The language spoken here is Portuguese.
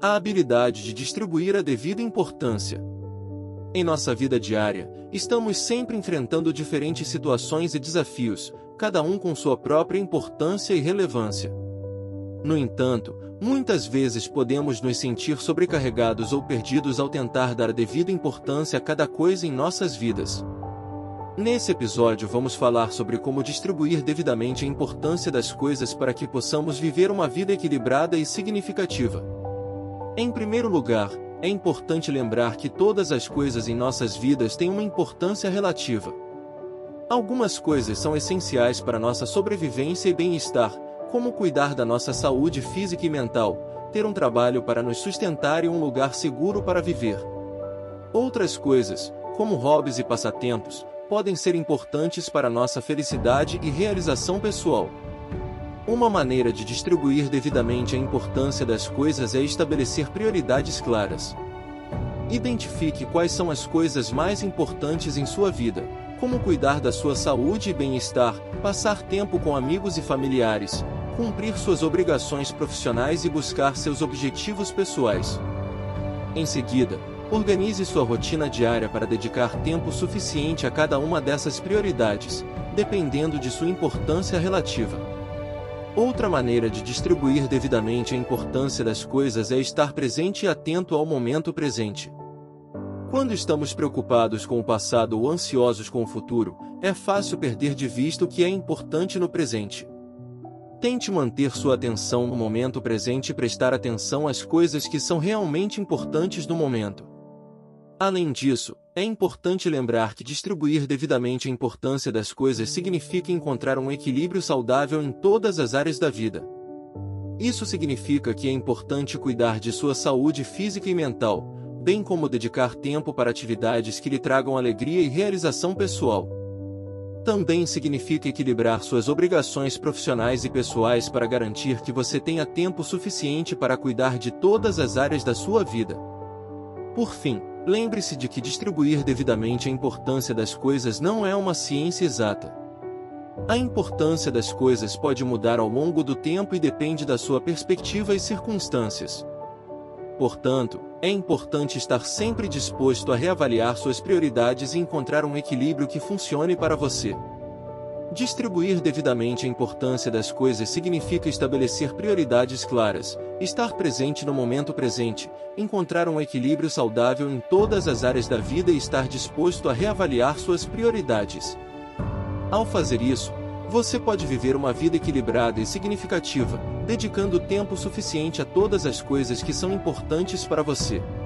A habilidade de distribuir a devida importância. Em nossa vida diária, estamos sempre enfrentando diferentes situações e desafios, cada um com sua própria importância e relevância. No entanto, muitas vezes podemos nos sentir sobrecarregados ou perdidos ao tentar dar a devida importância a cada coisa em nossas vidas. Nesse episódio vamos falar sobre como distribuir devidamente a importância das coisas para que possamos viver uma vida equilibrada e significativa. Em primeiro lugar, é importante lembrar que todas as coisas em nossas vidas têm uma importância relativa. Algumas coisas são essenciais para nossa sobrevivência e bem-estar, como cuidar da nossa saúde física e mental, ter um trabalho para nos sustentar e um lugar seguro para viver. Outras coisas, como hobbies e passatempos, podem ser importantes para nossa felicidade e realização pessoal. Uma maneira de distribuir devidamente a importância das coisas é estabelecer prioridades claras. Identifique quais são as coisas mais importantes em sua vida, como cuidar da sua saúde e bem-estar, passar tempo com amigos e familiares, cumprir suas obrigações profissionais e buscar seus objetivos pessoais. Em seguida, organize sua rotina diária para dedicar tempo suficiente a cada uma dessas prioridades, dependendo de sua importância relativa. Outra maneira de distribuir devidamente a importância das coisas é estar presente e atento ao momento presente. Quando estamos preocupados com o passado ou ansiosos com o futuro, é fácil perder de vista o que é importante no presente. Tente manter sua atenção no momento presente e prestar atenção às coisas que são realmente importantes no momento. Além disso, é importante lembrar que distribuir devidamente a importância das coisas significa encontrar um equilíbrio saudável em todas as áreas da vida. Isso significa que é importante cuidar de sua saúde física e mental, bem como dedicar tempo para atividades que lhe tragam alegria e realização pessoal. Também significa equilibrar suas obrigações profissionais e pessoais para garantir que você tenha tempo suficiente para cuidar de todas as áreas da sua vida. Por fim, lembre-se de que distribuir devidamente a importância das coisas não é uma ciência exata. A importância das coisas pode mudar ao longo do tempo e depende da sua perspectiva e circunstâncias. Portanto, é importante estar sempre disposto a reavaliar suas prioridades e encontrar um equilíbrio que funcione para você. Distribuir devidamente a importância das coisas significa estabelecer prioridades claras, estar presente no momento presente, encontrar um equilíbrio saudável em todas as áreas da vida e estar disposto a reavaliar suas prioridades. Ao fazer isso, você pode viver uma vida equilibrada e significativa, dedicando tempo suficiente a todas as coisas que são importantes para você.